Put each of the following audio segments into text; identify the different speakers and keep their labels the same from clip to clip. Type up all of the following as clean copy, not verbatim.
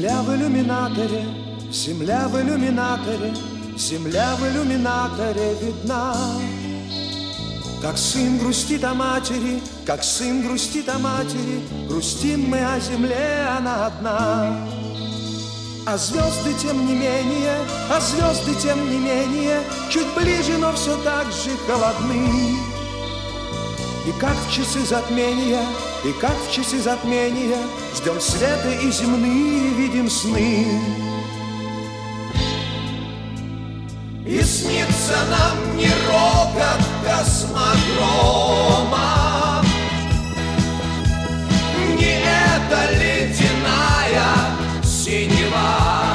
Speaker 1: Земля в иллюминаторе, земля в иллюминаторе, земля в иллюминаторе видна. Как сын грустит о матери, как сын грустит о матери, грустим мы о земле, она одна. А звезды тем не менее, а звезды тем не менее, чуть ближе, но все так же холодны. И как в часы затмения, и как в часы затмения, ждем света и земные видим сны. И снится нам не рокот космодрома, не эта ледяная синева,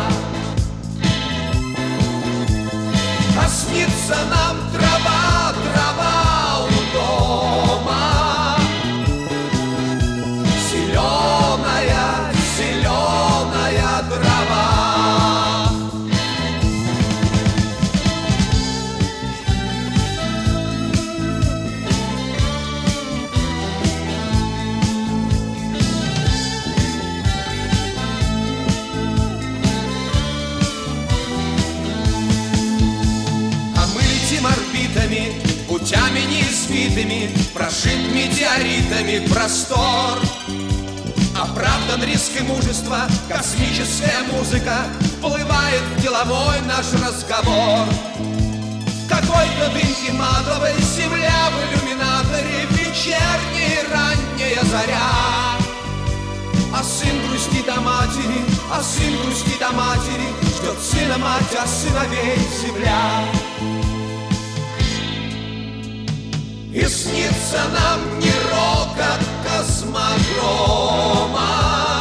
Speaker 1: а снится нам трава, трава у дома, зеленая, зеленая трава. Орбитами, путями неизвитыми, прошит метеоритами простор. Оправдан риск и мужество, космическая музыка вплывает в деловой наш разговор. В какой-то дымке матовой земля в иллюминаторе, вечерняя ранняя заря. А сын грустит о матери, а сын грустит о матери, ждет сына мать, а сыновей земля. И снится нам не рокот космодрома,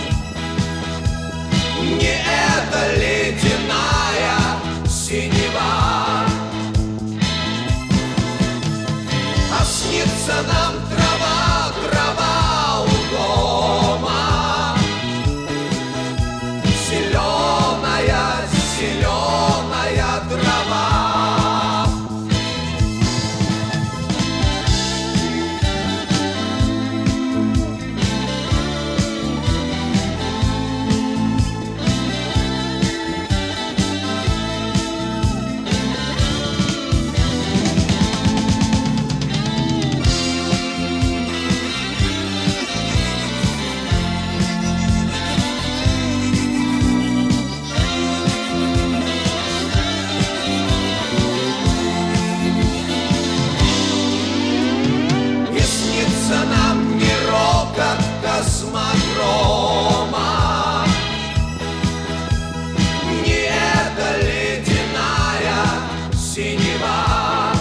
Speaker 1: не эта ледяная синева, а снится нам трава, трава у дома, зеленая, зеленая трава. Нам не рокот космодрома, не эта ледяная синева,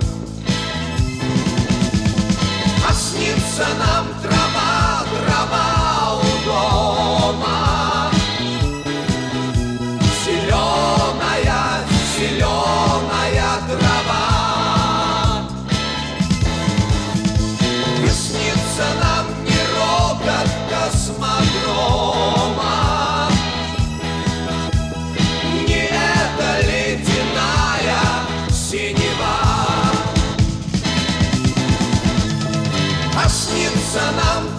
Speaker 1: а снится нам трава, трава у дома, зеленая, зеленая трава. Снится нам не рокот космодрома, не эта ледяная синева, а снится нам